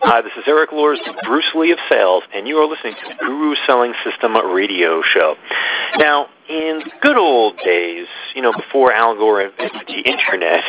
Hi, this is Eric Lors, Bruce Lee of Sales, and you are listening to the Guru Selling System radio show. Now, in the good old days, before Al Gore invented the Internet,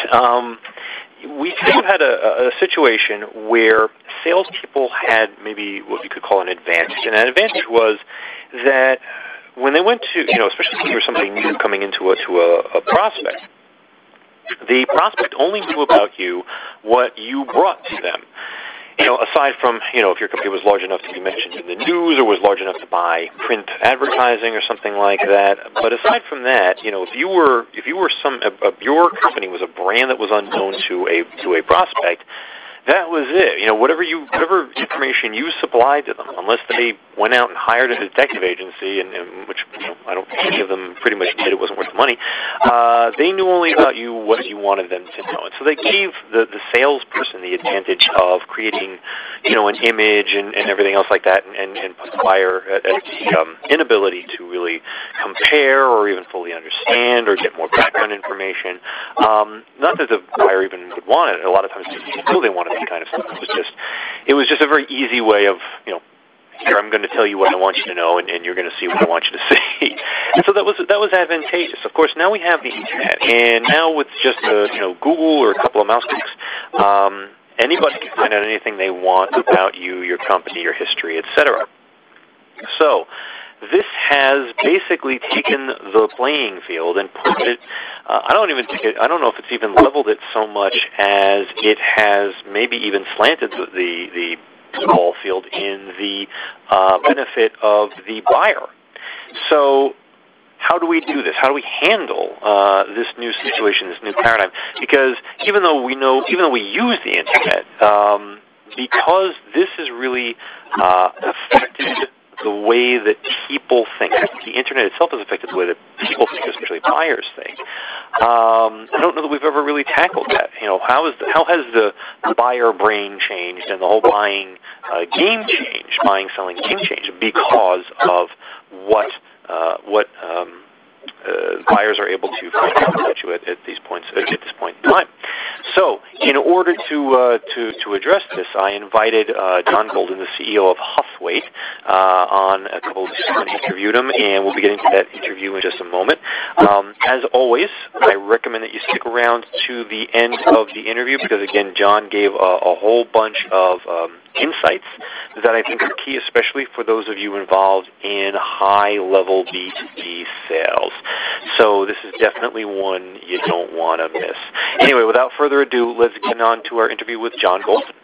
we kind of had a situation where salespeople had maybe what you could call an advantage. And that advantage was that when they went to, especially if you were somebody new coming into a prospect, the prospect only knew about you what you brought to them. Aside from, if your company was large enough to be mentioned in the news or was large enough to buy print advertising or something like that. But aside from that, if your company was a brand that was unknown to a prospect, that was it. Whatever information you supplied to them, unless they went out and hired a detective agency, and which I don't think any of them pretty much did. It wasn't worth the money. They knew only about you what you wanted them to know, and so they gave the salesperson the advantage of creating, an image and everything else like that, and put the buyer at the inability to really compare or even fully understand or get more background information. Not that the buyer even would want it. A lot of times they didn't know they wanted that kind of stuff. It was just a very easy way of, here, I'm going to tell you what I want you to know, and you're going to see what I want you to see. And so that was advantageous. Of course, now we have the Internet, and now with just Google or a couple of mouse clicks, anybody can find out anything they want about you, your company, your history, etc. So this has basically taken the playing field and put it. I don't know if it's even leveled it so much as it has maybe even slanted the ball field in the benefit of the buyer. So how do we do this? How do we handle this new situation, this new paradigm? Because even though we use the Internet, because this has really affected the way that people think. The Internet itself has affected the way that people think, especially buyers think. I don't know that we've ever really tackled that. How has the buyer brain changed and the whole buying game changed, selling game changed because of what buyers are able to find out about you at this point in time. So, in order to address this, I invited John Golden, the CEO of Huthwaite, on a couple of weeks ago and interviewed him, and we'll be getting to that interview in just a moment. As always, I recommend that you stick around to the end of the interview because, again, John gave a whole bunch of insights that I think are key, especially for those of you involved in high-level B2B sales. So this is definitely one you don't want to miss. Anyway, without further ado, let's get on to our interview with John Golden.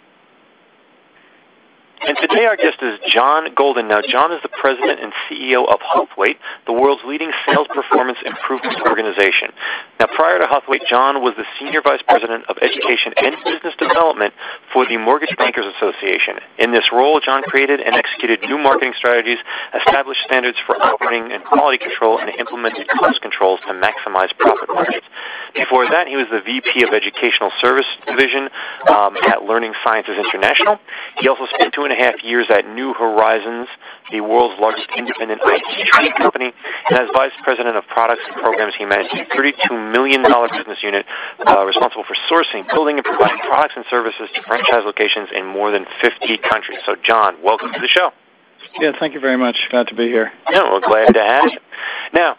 And today our guest is John Golden. Now, John is the president and CEO of Huthwaite, the world's leading sales performance improvement organization. Now, prior to Huthwaite, John was the senior vice president of education and business development for the Mortgage Bankers Association. In this role, John created and executed new marketing strategies, established standards for operating and quality control, and implemented cost controls to maximize profit margins. Before that, he was the VP of Educational Service Division at Learning Sciences International. He also spent 2.5 years at New Horizons, the world's largest independent IT training company, and as vice president of products and programs, he managed a $32 million business unit responsible for sourcing, building, and providing products and services to franchise locations in more than 50 countries. So, John, welcome to the show. Yeah, thank you very much. Glad to be here. Yeah, well, glad to have you. Now,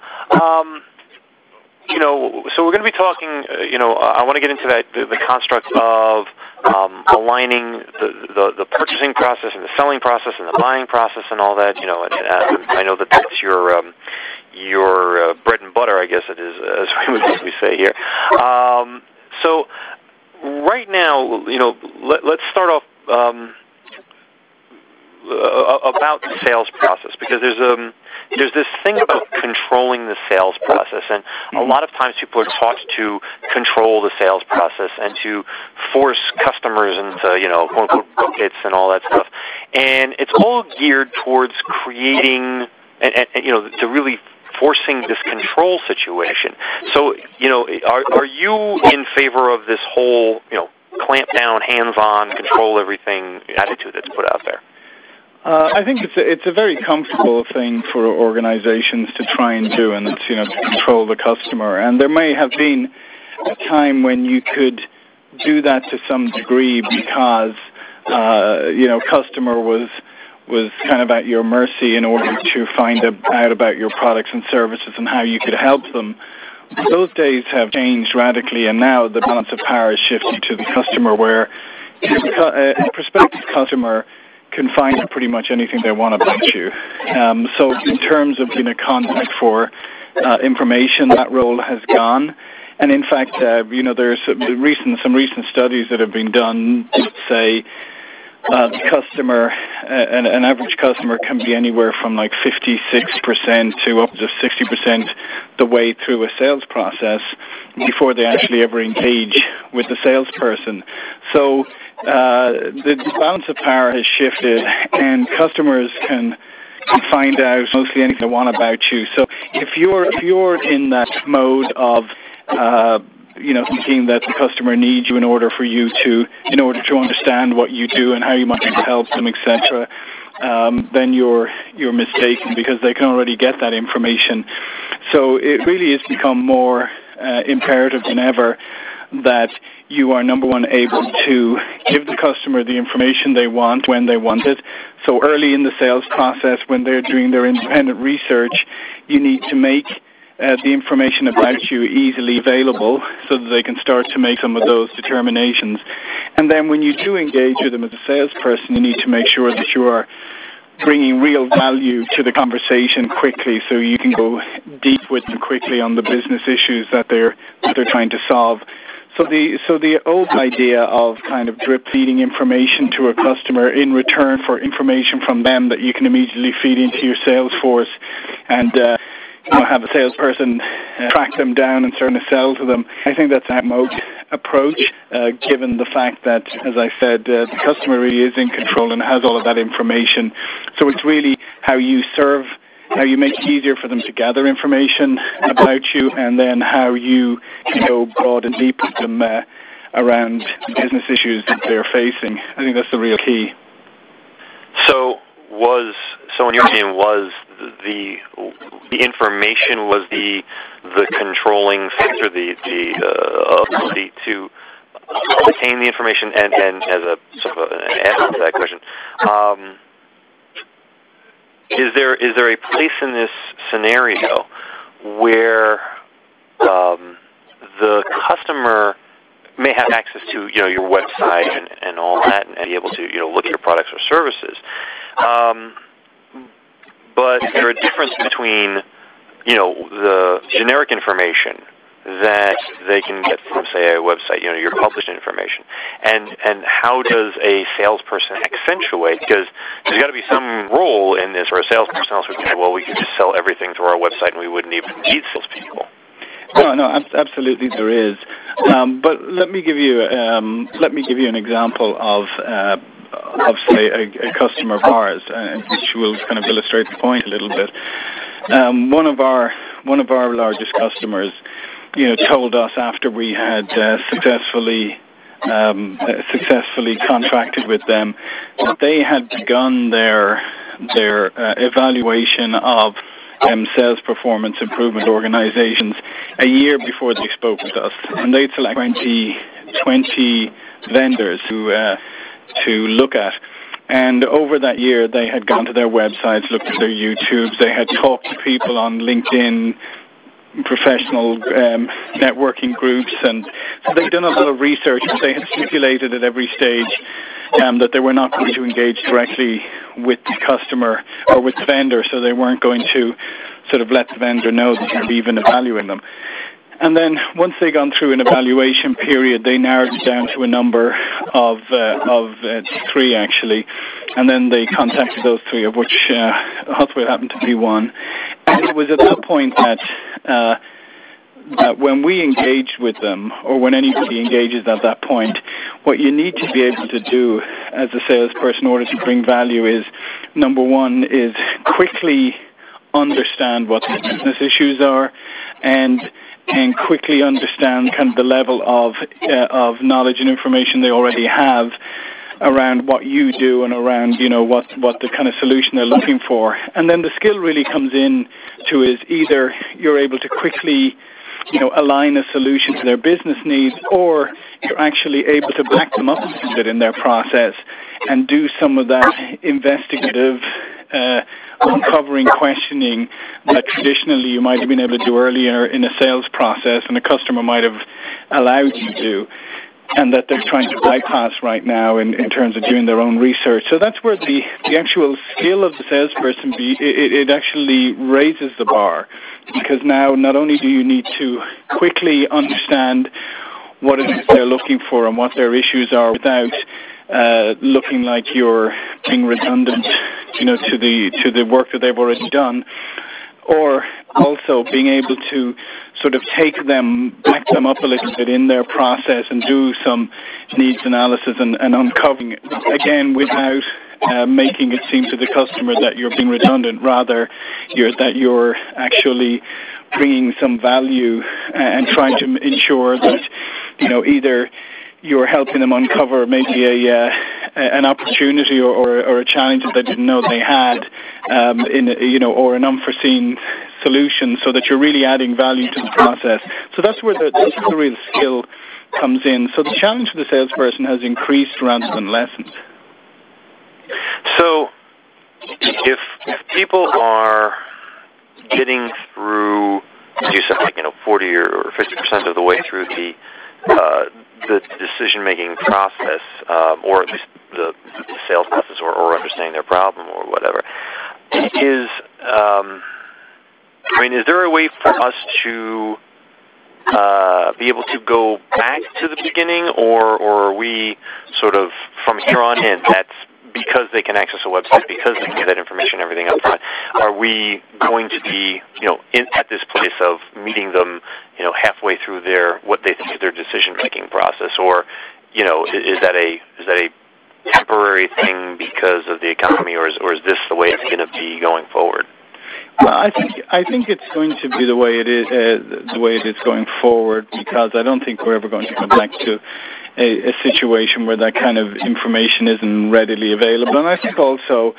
so we're going to be talking, I want to get into that, the construct of aligning the purchasing process and the selling process and the buying process and all that, I know that that's your bread and butter, I guess it is, as we say here. So right now, let's start off about the sales process, because there's this thing about controlling the sales process, and a lot of times people are taught to control the sales process and to force customers into, quote-unquote, buckets and all that stuff. And it's all geared towards creating, and to really forcing this control situation. So, are you in favor of this whole, clamp down, hands-on, control everything attitude that's put out there? I think it's a very comfortable thing for organizations to try and do, and it's, to control the customer. And there may have been a time when you could do that to some degree because customer was kind of at your mercy in order to find out about your products and services and how you could help them. Those days have changed radically, and now the balance of power is shifting to the customer, where a prospective customer can find out pretty much anything they want about you. So in terms of being a contact for information, that role has gone. And in fact, there's some recent studies that have been done that say the customer, an average customer can be anywhere from like 56% to up to 60% the way through a sales process before they actually ever engage with the salesperson. So the balance of power has shifted, and customers can find out mostly anything they want about you. So if you're in that mode of thinking that the customer needs you in order to understand what you do and how you might help them, etc., then you're mistaken, because they can already get that information. So it really has become more imperative than ever that you are, number one, able to give the customer the information they want when they want it. So early in the sales process, when they're doing their independent research, you need to make the information about you easily available so that they can start to make some of those determinations. And then when you do engage with them as a salesperson, you need to make sure that you are bringing real value to the conversation quickly, so you can go deep with them quickly on the business issues that they're trying to solve. So the old idea of kind of drip feeding information to a customer in return for information from them that you can immediately feed into your sales force and have a salesperson track them down and start to sell to them, I think that's an outmoded approach, given the fact that, as I said, the customer really is in control and has all of that information. So it's really how you make it easier for them to gather information about you, and then how you can go broad and deep with them around business issues that they're facing. I think that's the real key. So in your opinion, was the information was the controlling factor, the ability to obtain the information, and as a sort of an answer to that question, is there a place in this scenario where the customer may have access to your website and all that, and be able to look at your products or services, but is there a difference between the generic information that they can get from, say, a website, your published information, and how does a salesperson accentuate? Because there's got to be some role in this, or a salesperson else would say, well, we could just sell everything through our website and we wouldn't even need salespeople. No, absolutely there is. But let me give you an example of say a customer of ours, which will kind of illustrate the point a little bit. One of our largest customers, told us after we had successfully contracted with them that they had begun their evaluation of sales performance improvement organizations a year before they spoke with us, and they'd select 20 vendors to look at. And over that year, they had gone to their websites, looked at their YouTubes, they had talked to people on LinkedIn, professional networking groups, and so they'd done a lot of research. They had stipulated at every stage that they were not going to engage directly with the customer or with the vendor, so they weren't going to sort of let the vendor know that they're even evaluating them. And then once they gone through an evaluation period, they narrowed it down to a number of 3 actually, and then they contacted those 3, of which Huthway happened to be one. And it was at that point that when we engaged with them, or when anybody engages at that point, what you need to be able to do as a salesperson in order to bring value is, number one, is quickly understand what the business issues are, and quickly understand kind of the level of knowledge and information they already have around what you do and around what the kind of solution they're looking for. And then the skill really comes in to is either you're able to quickly align a solution to their business needs, or you're actually able to back them up a little bit in their process and do some of that investigative uncovering questioning that traditionally you might have been able to do earlier in a sales process and a customer might have allowed you to do, and that they're trying to bypass right now in terms of doing their own research. So that's where the actual skill of the salesperson it actually raises the bar, because now not only do you need to quickly understand what it is they're looking for and what their issues are without looking like you're being redundant, to the work that they've already done, or also being able to sort of back them up a little bit in their process and do some needs analysis and uncovering, again, without making it seem to the customer that you're being redundant, rather that you're actually bringing some value and trying to ensure that, either you're helping them uncover maybe an opportunity or a challenge that they didn't know they had, or an unforeseen solution, so that you're really adding value to the process. So that's where the real skill comes in. So the challenge for the salesperson has increased rather than lessened. So if people are getting through, as you said, 40 or 50% of the way through the decision-making process, or at least the sales process, or understanding their problem or whatever, is there a way for us to be able to go back to the beginning, or are we sort of from here on in, that's because they can access a website, because they can get that information, everything up front, are we going to be, at this place of meeting them, halfway through what they think is their decision-making process, or, is that a temporary thing because of the economy, or is this the way it's going to be going forward? Well, I think it's going to be the way it is going forward, because I don't think we're ever going to go back to a situation where that kind of information isn't readily available. And I think also,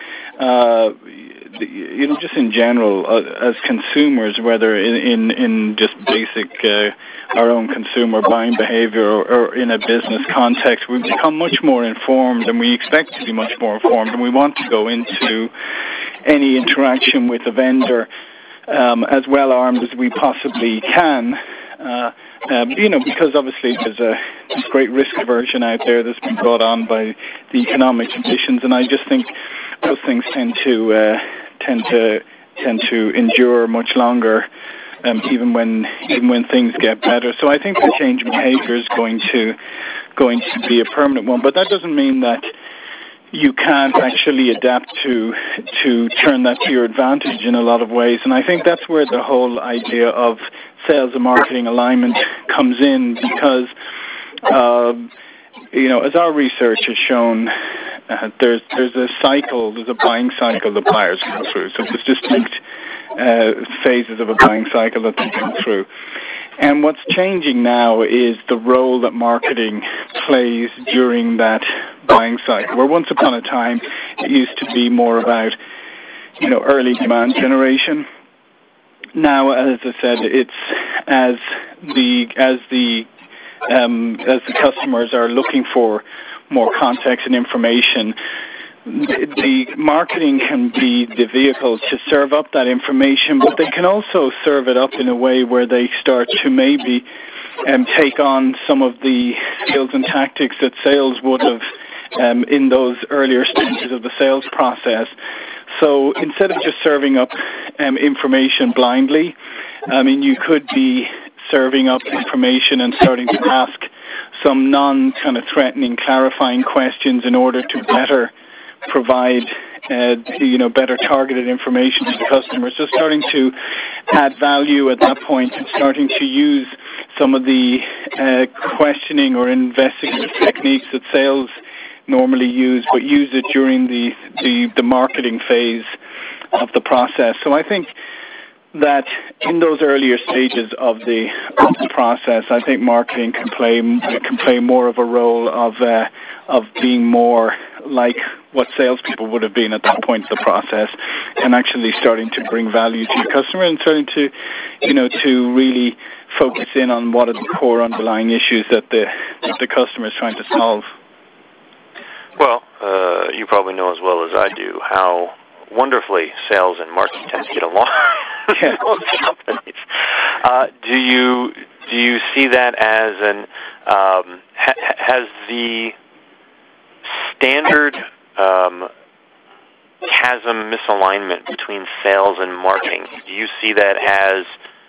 just in general, as consumers, whether in just basic our own consumer buying behavior or in a business context, we've become much more informed, and we expect to be much more informed, and we want to go into any interaction with a vendor as well armed as we possibly can. Because obviously there's great risk aversion out there that's been brought on by the economic conditions, and I just think those things tend to endure much longer, even when things get better. So I think the change in behaviour is going to be a permanent one, but that doesn't mean that you can't actually adapt to turn that to your advantage in a lot of ways. And I think that's where the whole idea of sales and marketing alignment comes in, because, as our research has shown, there's a buying cycle that buyers go through. So there's distinct phases of a buying cycle that they go through. And what's changing now is the role that marketing plays during that buying cycle, where once upon a time it used to be more about, early demand generation. Now, as I said, it's as the customers are looking for more context and information, the marketing can be the vehicle to serve up that information, but they can also serve it up in a way where they start to maybe take on some of the skills and tactics that sales would have in those earlier stages of the sales process. So instead of just serving up information blindly, you could be serving up information and starting to ask some non-kind of threatening, clarifying questions in order to better provide better targeted information to the customer. So starting to add value at that point and starting to use some of the questioning or investigative techniques that sales normally use, but use it during the marketing phase of the process. So I think that in those earlier stages of the process, I think marketing can play more of a role of being more like what salespeople would have been at that point of the process, and actually starting to bring value to your customer and starting to, to really focus in on what are the core underlying issues that the customer is trying to solve. Well, you probably know as well as I do how wonderfully sales and marketing tend to get along in most companies. Do you see that as an has the standard chasm misalignment between sales and marketing? Do you see that as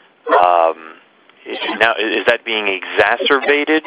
now is that being exacerbated?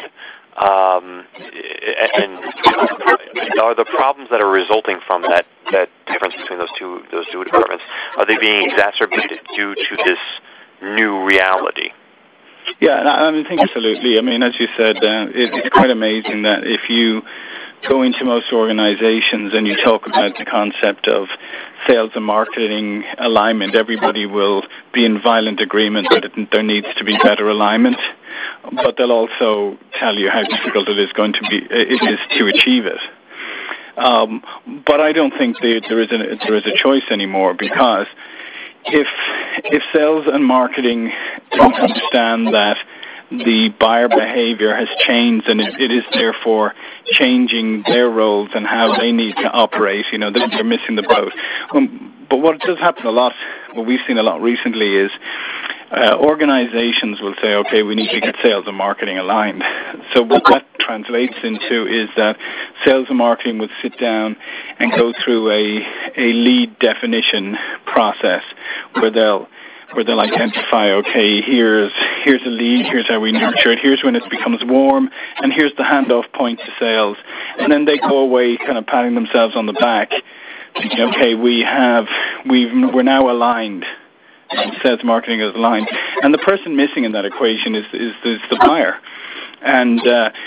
And are the problems that are resulting from that difference between those two departments, are they being exacerbated due to this new reality? Yeah, I think absolutely. I mean, as you said, it's quite amazing that if you go into most organizations and you talk about the concept of sales and marketing alignment, everybody will be in violent agreement that there needs to be better alignment, but they'll also tell you how difficult it is to achieve it. But I don't think there is a choice anymore, because if sales and marketing don't understand that the buyer behavior has changed and it is therefore changing their roles and how they need to operate, they're missing the boat. But what does happen a lot, what we've seen a lot recently, is organizations will say, okay, we need to get sales and marketing aligned. So what that translates into is that sales and marketing would sit down and go through a lead definition process where they'll identify, okay, here's a lead, here's how we nurture it, here's when it becomes warm, and here's the handoff point to sales. And then they go away kind of patting themselves on the back, thinking, okay, we're now aligned. Sales marketing is aligned. And the person missing in that equation is the buyer. And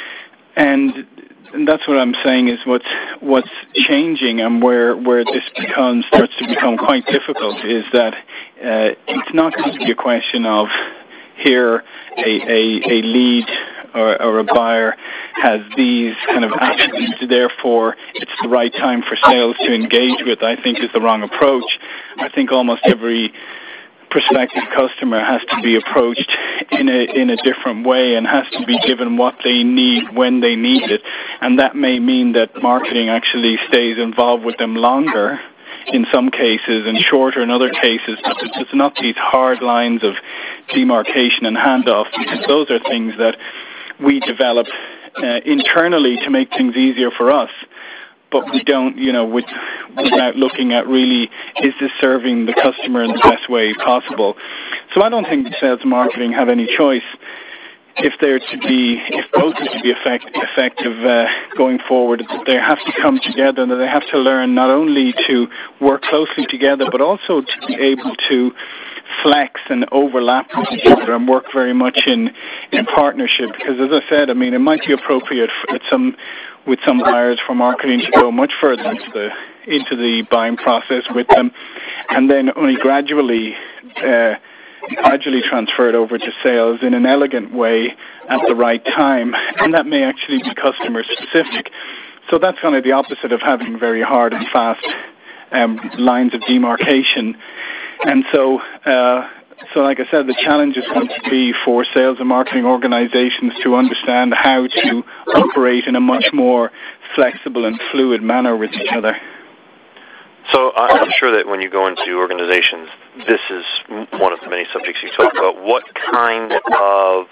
that's what I'm saying is what's changing, and where this starts to become quite difficult, is that it's not going to be a question of here a lead or a buyer has these kind of attributes, therefore it's the right time for sales to engage with. I think is the wrong approach. I think almost every prospective customer has to be approached in a different way and has to be given what they need when they need it, and that may mean that marketing actually stays involved with them longer in some cases and shorter in other cases. But there's not these hard lines of demarcation and handoff, because those are things that we develop internally to make things easier for us. But we don't, without looking at really, is this serving the customer in the best way possible? So I don't think sales and marketing have any choice if both are to be effective going forward. They have to come together, and they have to learn not only to work closely together, but also to be able to flex and overlap with each other and work very much in partnership. Because as I said, I mean, it might be appropriate with some buyers for marketing to go much further into the buying process with them, and then only gradually transfer it over to sales in an elegant way at the right time, and that may actually be customer specific. So that's kind of the opposite of having very hard and fast lines of demarcation. And so like I said, the challenge is going to be for sales and marketing organizations to understand how to operate in a much more flexible and fluid manner with each other. So I'm sure that when you go into organizations, this is one of the many subjects you talk about. What kind of,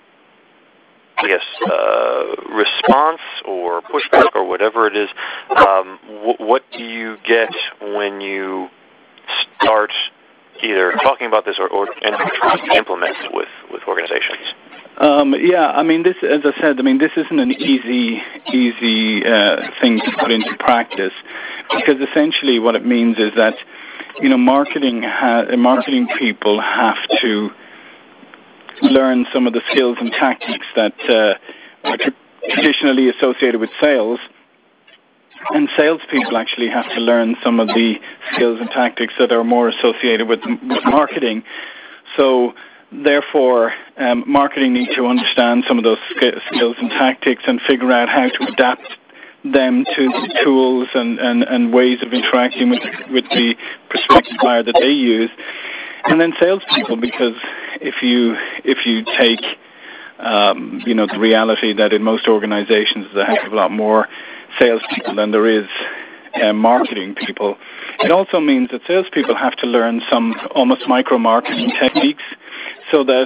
response or pushback or whatever it is, what do you get when you start either talking about this or trying to implement it with organizations? I mean, this, as I said, this isn't an easy thing to put into practice, because essentially what it means is that, marketing people have to learn some of the skills and tactics that are traditionally associated with sales. And salespeople actually have to learn some of the skills and tactics that are more associated with marketing. So, therefore, marketing needs to understand some of those skills and tactics and figure out how to adapt them to the tools and ways of interacting with the prospective buyer that they use. And then salespeople, because if you take the reality that in most organizations there's a heck of a lot more salespeople than there is marketing people, it also means that salespeople have to learn some almost micro-marketing techniques, so that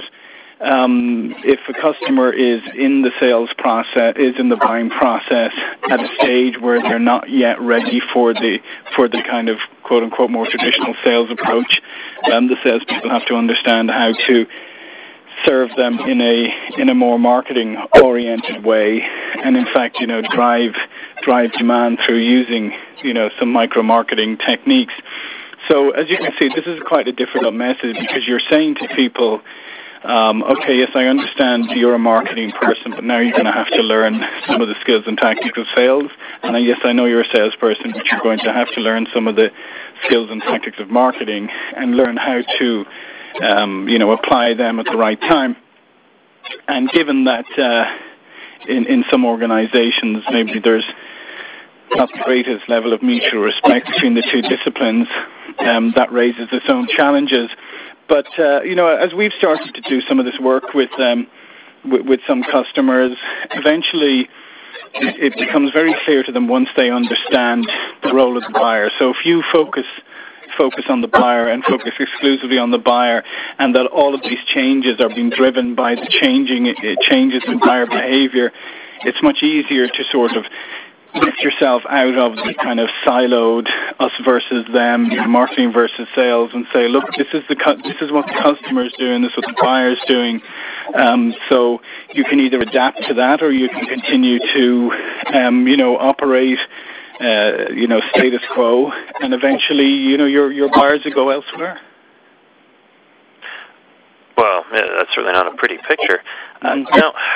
if a customer is in the sales process, is in the buying process at a stage where they're not yet ready for the kind of quote unquote more traditional sales approach, the salespeople have to understand how to serve them in a more marketing oriented way, and in fact drive demand through using some micro marketing techniques. So as you can see, this is quite a difficult message, because you're saying to people, okay, yes, I understand you're a marketing person, but now you're going to have to learn some of the skills and tactics of sales. And yes, I know you're a salesperson, but you're going to have to learn some of the skills and tactics of marketing and learn how to, apply them at the right time. And given that in some organizations maybe there's not the greatest level of mutual respect between the two disciplines, that raises its own challenges. But, as we've started to do some of this work with some customers, eventually it becomes very clear to them once they understand the role of the buyer. So if you focus on the buyer and focus exclusively on the buyer, and that all of these changes are being driven by the changes in buyer behavior, it's much easier to sort of lift yourself out of the kind of siloed us versus them, marketing versus sales, and say, look, this is what the customer's doing, this is what the buyer's doing. So you can either adapt to that, or you can continue to, operate, status quo, and eventually, your buyers will go elsewhere. Well, that's certainly not a pretty picture. And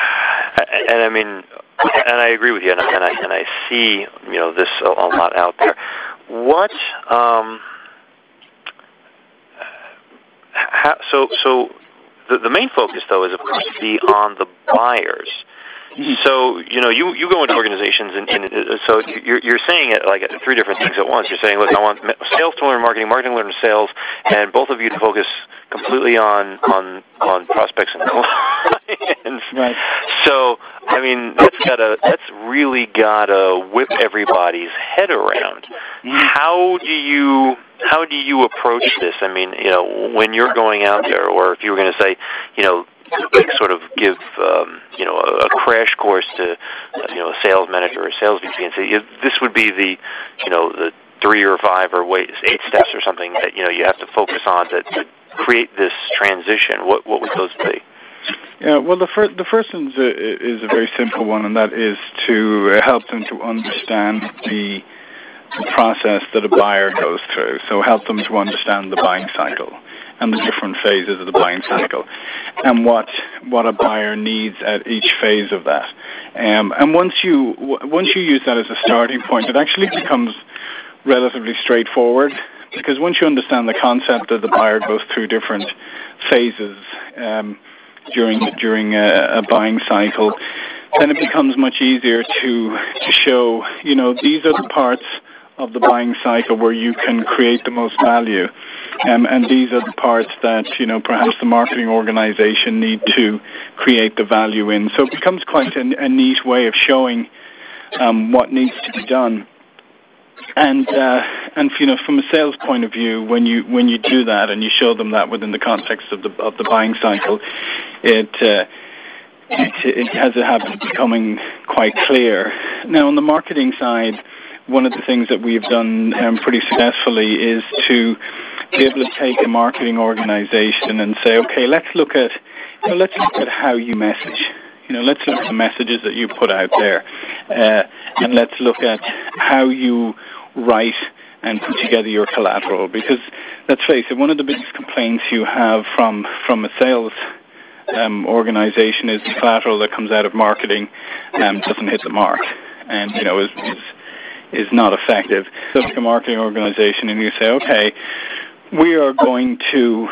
I agree with you, and I see this a lot out there. What so the main focus though is of course to be on the buyers. So you go into organizations and so you're saying it like three different things at once. You're saying, look, I want sales to learn marketing, marketing to learn sales, and both of you to focus completely on prospects and clients. Right. So that's really gotta whip everybody's head around. How do you approach this? I mean, when you're going out there, or if you were going to say, sort of give a crash course to a sales manager or a sales VP and say this would be the 3 or 5 or 8 steps or something that you have to focus on to create this transition. What would those be? Yeah, well, the first one is a very simple one, and that is to help them to understand the process that a buyer goes through. So help them to understand the buying cycle and the different phases of the buying cycle, and what a buyer needs at each phase of that. And once you use that as a starting point, it actually becomes relatively straightforward, because once you understand the concept that the buyer goes through different phases during a buying cycle, then it becomes much easier to show, these are the parts of the buying cycle where you can create the most value, and these are the parts that perhaps the marketing organization need to create the value in. So it becomes quite a neat way of showing what needs to be done. And from a sales point of view, when you do that and you show them that within the context of the buying cycle, it has a habit of becoming quite clear. Now, on the marketing side, one of the things that we've done pretty successfully is to be able to take a marketing organization and say, okay, let's look at how you message. Let's look at the messages that you put out there, and let's look at how you write and put together your collateral. Because let's face it, one of the biggest complaints you have from a sales organization is the collateral that comes out of marketing doesn't hit the mark, and is not effective. So like a marketing organization, and you say, okay, we are going to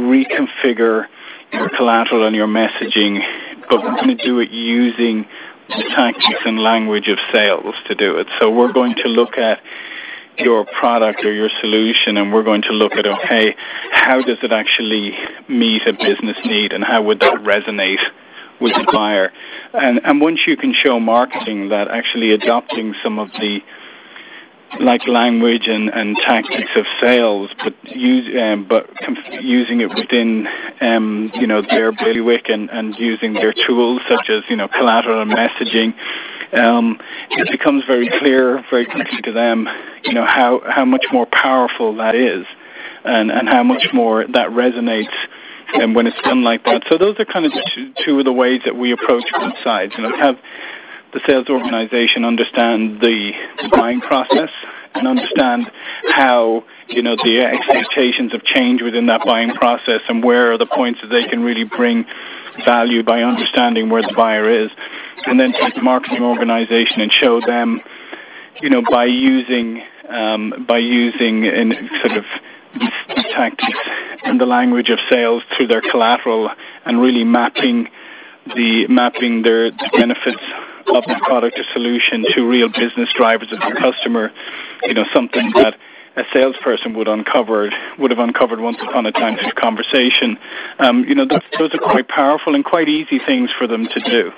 reconfigure your collateral and your messaging, but we're going to do it using the tactics and language of sales to do it. So we're going to look at your product or your solution, and we're going to look at, okay, how does it actually meet a business need, and how would that resonate with the buyer? And once you can show marketing that actually adopting some of the language and tactics of sales, but using it within their bailiwick and using their tools such as collateral and messaging, it becomes very clear very quickly to them how much more powerful that is, and how much more that resonates when it's done like that. So those are kind of two of the ways that we approach both sides. Have the sales organization understand the buying process and understand how the expectations of change within that buying process, and where are the points that they can really bring value by understanding where the buyer is, and then take the marketing organization and show them by using in sort of the tactics and the language of sales through their collateral, and really mapping their benefits of the product or solution to real business drivers of the customer, something that a salesperson would have uncovered once upon a time through conversation. Those are quite powerful and quite easy things for them to do.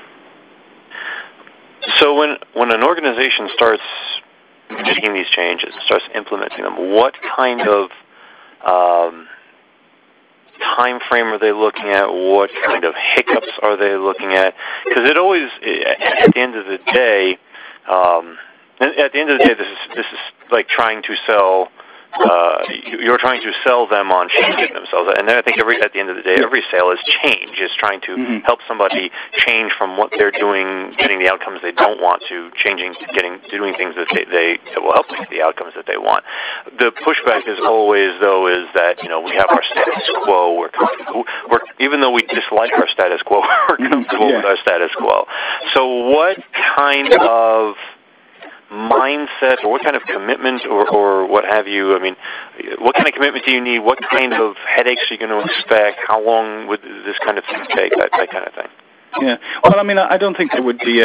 So when an organization starts making these changes, starts implementing them, what kind of time frame are they looking at? What kind of hiccups are they looking at? Because it always, at the end of the day, this is like trying to sell. You're trying to sell them on changing themselves, and then I think at the end of the day, every sale is change. Is trying to help somebody change from what they're doing, getting the outcomes they don't want, to doing things that that will help get the outcomes that they want. The pushback is always, though, is that we have our status quo. We're even though we dislike our status quo, we're comfortable with our status quo. So what kind of mindset, or what kind of commitment, or what have you? I mean, what kind of commitment do you need? What kind of headaches are you going to expect? How long would this kind of thing take? That kind of thing. Yeah. Well, I mean, I don't think there would be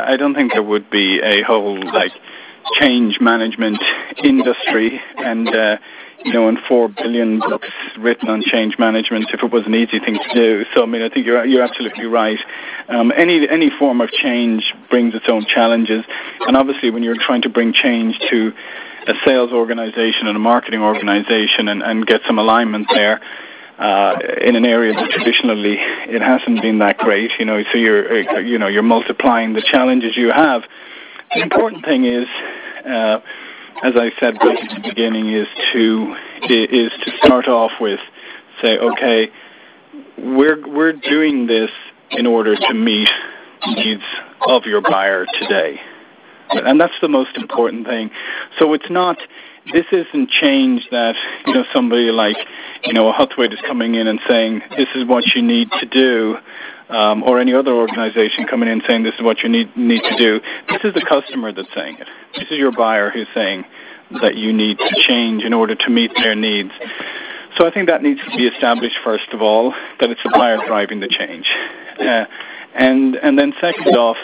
a whole change management industry, and and 4 billion books written on change management if it was an easy thing to do. So, I mean, I think you're absolutely right. Any form of change brings its own challenges, and obviously when you're trying to bring change to a sales organization and a marketing organization and get some alignment there, in an area that traditionally it hasn't been that great, so you're multiplying the challenges you have. The important thing is, as I said back at the beginning, is to start off with, say, okay, we're doing this in order to meet the needs of your buyer today, and that's the most important thing. So this isn't change that somebody like a Huthwaite is coming in and saying this is what you need to do. Or any other organization coming in saying this is what you need to do. This is the customer that's saying it. This is your buyer who's saying that you need to change in order to meet their needs. So I think that needs to be established first of all, that it's the buyer driving the change. And then second off,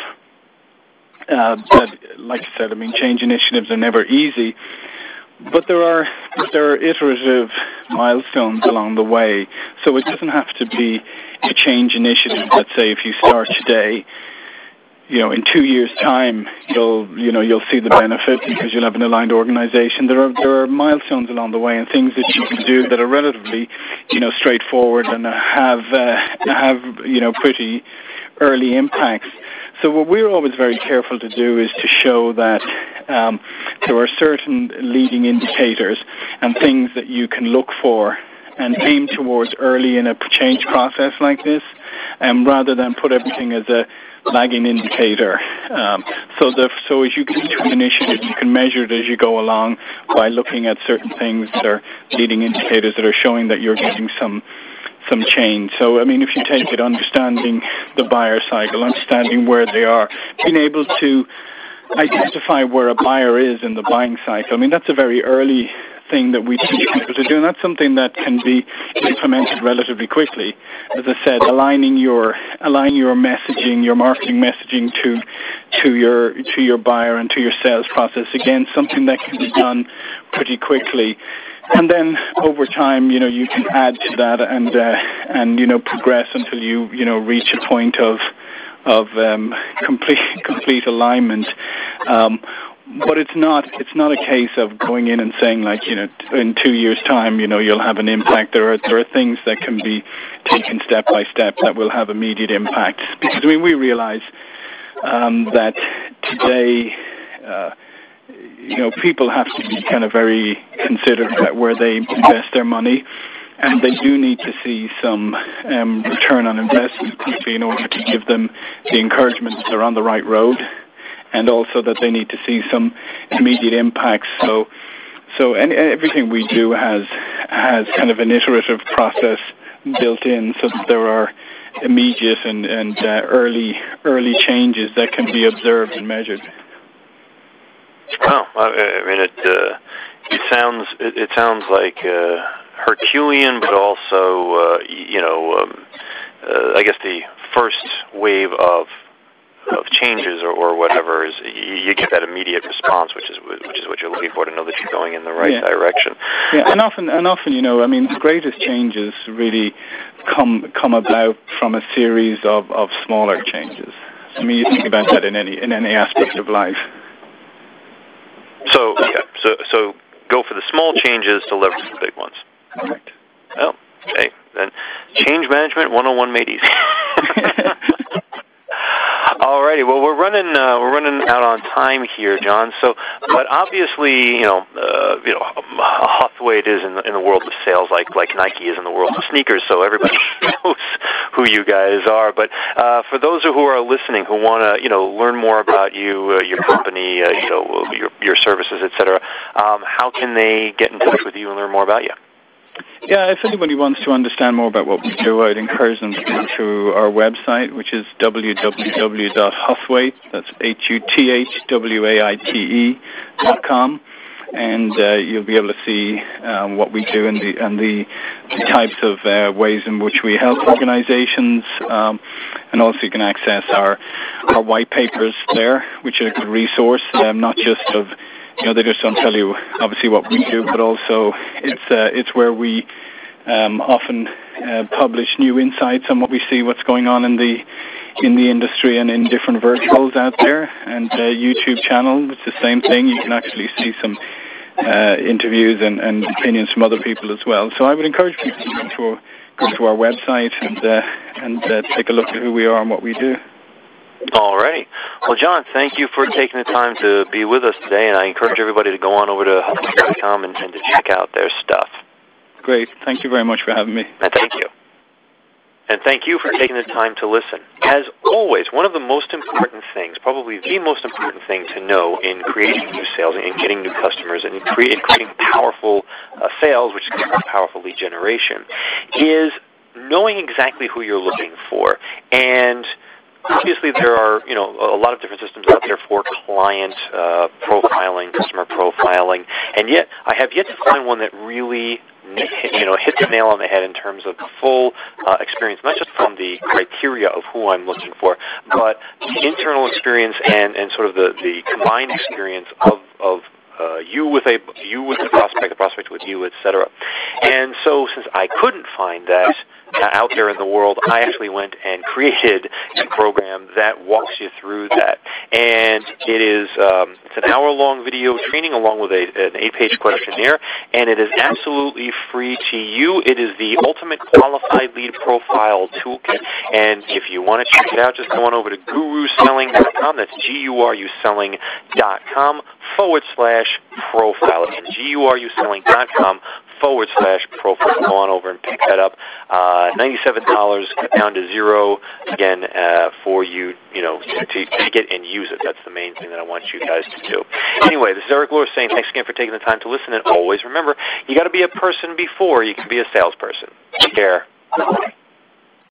that, like I said, I mean, change initiatives are never easy, but there are iterative milestones along the way. So it doesn't have to be a change initiative. Let's say if you start today, in 2 years' time, you'll see the benefit because you'll have an aligned organization. There are milestones along the way and things that you can do that are relatively, straightforward and have pretty early impacts. So what we're always very careful to do is to show that there are certain leading indicators and things that you can look for and aim towards early in a change process like this, rather than put everything as a lagging indicator. So as you get into an initiative, you can measure it as you go along by looking at certain things that are leading indicators that are showing that you're getting some change. So, I mean, if you take it, understanding the buyer cycle, understanding where they are, being able to identify where a buyer is in the buying cycle. I mean, that's a very early thing that we teach people to do, and that's something that can be implemented relatively quickly. As I said, aligning your messaging, your marketing messaging to your buyer and to your sales process. Again, something that can be done pretty quickly. And then over time, you can add to that and progress until you reach a point of complete alignment. But it's not a case of going in and saying, like, in 2 years' time, you'll have an impact. There are things that can be taken step by step that will have immediate impact. Because we realize that today, people have to be kind of very considerate about where they invest their money, and they do need to see some return on investment quickly in order to give them the encouragement that they're on the right road, and also that they need to see some immediate impacts. So everything we do has kind of an iterative process built in, so that there are immediate and early changes that can be observed and measured. Well, I mean, it sounds like Herculean, but also I guess the first wave of changes or whatever is you get that immediate response, which is what you're looking for, to know that you're going in the right direction. Yeah, and often, the greatest changes really come about from a series of smaller changes. I mean, you think about that in any aspect of life. So go for the small changes to leverage the big ones. Correct. Well, okay, then change management 101 made easy. Alrighty, well, we're running out on time here, John. So, but obviously, Hathaway is in the world of sales, like Nike is in the world of sneakers. So everybody knows who you guys are. But for those who are listening, who want to, learn more about you, your company, your services, etc., how can they get in touch with you and learn more about you? Yeah, if anybody wants to understand more about what we do, I'd encourage them to go to our website, which is www.huthwaite, that's HUTHWAITE.com, and you'll be able to see what we do and the types of ways in which we help organizations, and also you can access our white papers there, which are a good resource, not just of they just don't tell you obviously what we do, but also it's where we often publish new insights on what we see, what's going on in the industry and in different verticals out there. And YouTube channel, it's the same thing. You can actually see some interviews and opinions from other people as well. So I would encourage people to go to our website and take a look at who we are and what we do. All righty. Well, John, thank you for taking the time to be with us today, and I encourage everybody to go on over to Huthwaite.com and to check out their stuff. Great. Thank you very much for having me. And thank you. And thank you for taking the time to listen. As always, one of the most important things, probably the most important thing to know in creating new sales and getting new customers and creating powerful sales, which is powerful lead generation, is knowing exactly who you're looking for. And obviously, there are a lot of different systems out there for client profiling, customer profiling, and yet I have yet to find one that really hit the nail on the head in terms of the full experience, not just from the criteria of who I'm looking for, but the internal experience and sort of the combined experience of you with the prospect with you, etc. And so, since I couldn't find that out there in the world, I actually went and created a program that walks you through that. And it's an hour-long video training along with an 8-page questionnaire, and it is absolutely free to you. It is the Ultimate Qualified Lead Profile Toolkit, and if you want to check it out, just go on over to guruselling.com. That's GURUselling.com/profile. And GURUselling.com/profile. Go on over and pick that up. $97 down to $0 again for you, to take it and use it. That's the main thing that I want you guys to do. Anyway, this is Eric Lewis saying thanks again for taking the time to listen, and always remember, you got to be a person before you can be a salesperson. Take care. Bye.